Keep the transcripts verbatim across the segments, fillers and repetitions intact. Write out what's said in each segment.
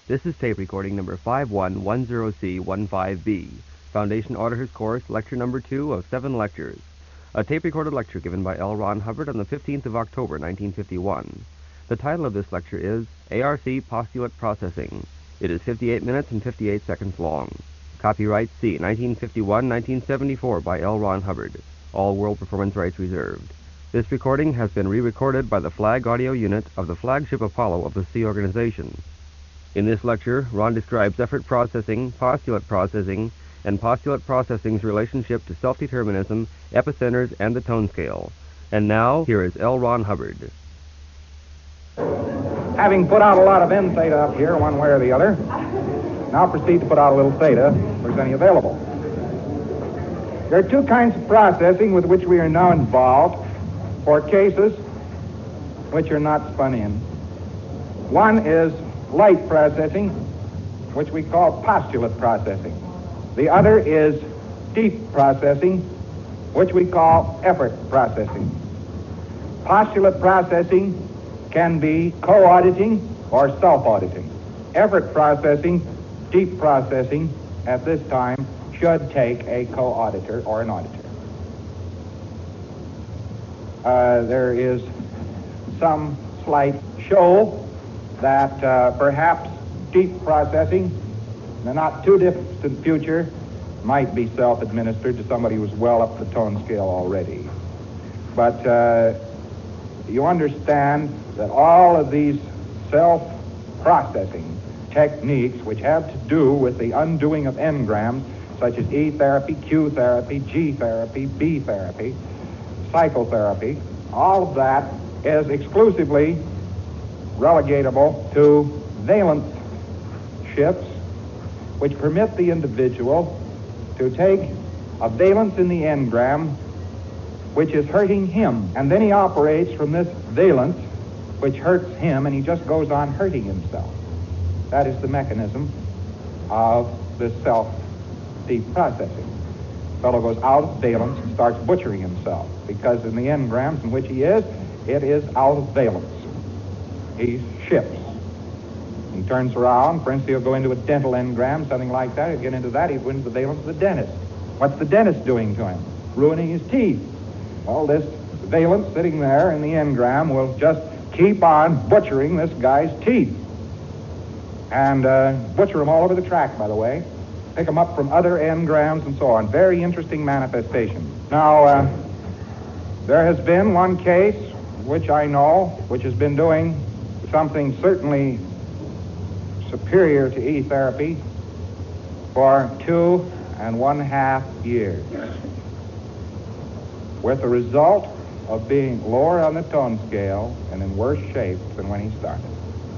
This is tape recording number five one one zero C one five B, Foundation Auditors Course, lecture number two of seven lectures. A tape-recorded lecture given by L. Ron Hubbard on the fifteenth of October, nineteen fifty-one. The title of this lecture is A R C Postulate Processing. It is fifty-eight minutes and fifty-eight seconds long. Copyright C, nineteen fifty-one nineteen seventy-four by L. Ron Hubbard. All world performance rights reserved. This recording has been re-recorded by the Flag Audio Unit of the flagship Apollo of the Sea Organization. In this lecture, Ron describes effort processing, postulate processing, and postulate processing's relationship to self-determinism, epicenters, and the tone scale. And now, here is L. Ron Hubbard. Having put out a lot of N theta up here, one way or the other, now proceed to put out a little theta, if there's any available. There are two kinds of processing with which we are now involved for cases which are not spun in. One is light processing, which we call postulate processing. The other is deep processing, which we call effort processing. Postulate processing can be co-auditing or self-auditing. Effort processing, deep processing, at this time, should take a co-auditor or an auditor. Uh, there is some slight show that uh, perhaps deep processing, in the not too distant future, might be self-administered to somebody who's well up the tone scale already. But uh, you understand that all of these self-processing techniques, which have to do with the undoing of engrams, such as E therapy, Q therapy, G therapy, B therapy, psychotherapy, all of that is exclusively relegatable to valence shifts, which permit the individual to take a valence in the engram which is hurting him, and then he operates from this valence which hurts him, and he just goes on hurting himself. That is the mechanism of the self-deep processing. The fellow goes out of valence and starts butchering himself, because in the engrams in which he is, it is out of valence. He shifts. He turns around. For instance, he'll go into a dental engram, something like that. He'll get into that. He'll go into the valence of the dentist. What's the dentist doing to him? Ruining his teeth. Well, this valence sitting there in the engram will just keep on butchering this guy's teeth. And uh, butcher them all over the track, by the way. Pick them up from other engrams and so on. Very interesting manifestation. Now, uh, there has been one case, which I know, which has been doing something certainly superior to E therapy for two and one half years, with the result of being lower on the tone scale and in worse shape than when he started.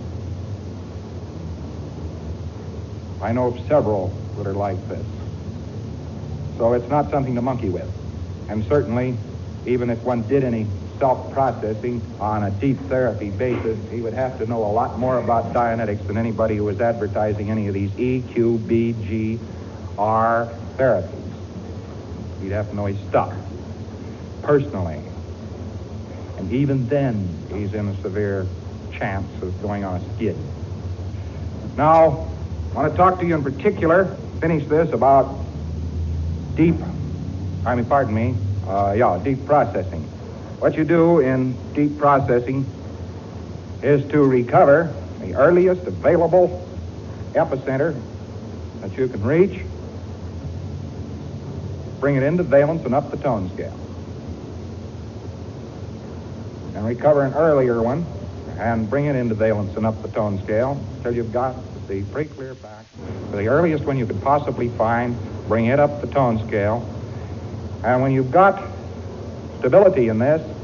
I know of several that are like this. So it's not something to monkey with. And certainly, even if one did any self-processing on a deep therapy basis, he would have to know a lot more about Dianetics than anybody who was advertising any of these E, Q, B, G, R therapies. He'd have to know his stuff personally. And even then, he's in a severe chance of going on a skid. Now, I want to talk to you in particular, finish this, about deep, I mean, pardon me, uh, yeah, deep processing. What you do in deep processing is to recover the earliest available epicenter that you can reach, bring it into valence and up the tone scale, and recover an earlier one and bring it into valence and up the tone scale until you've got the pretty clear back. For the earliest one you could possibly find, bring it up the tone scale, and when you've got stability in this,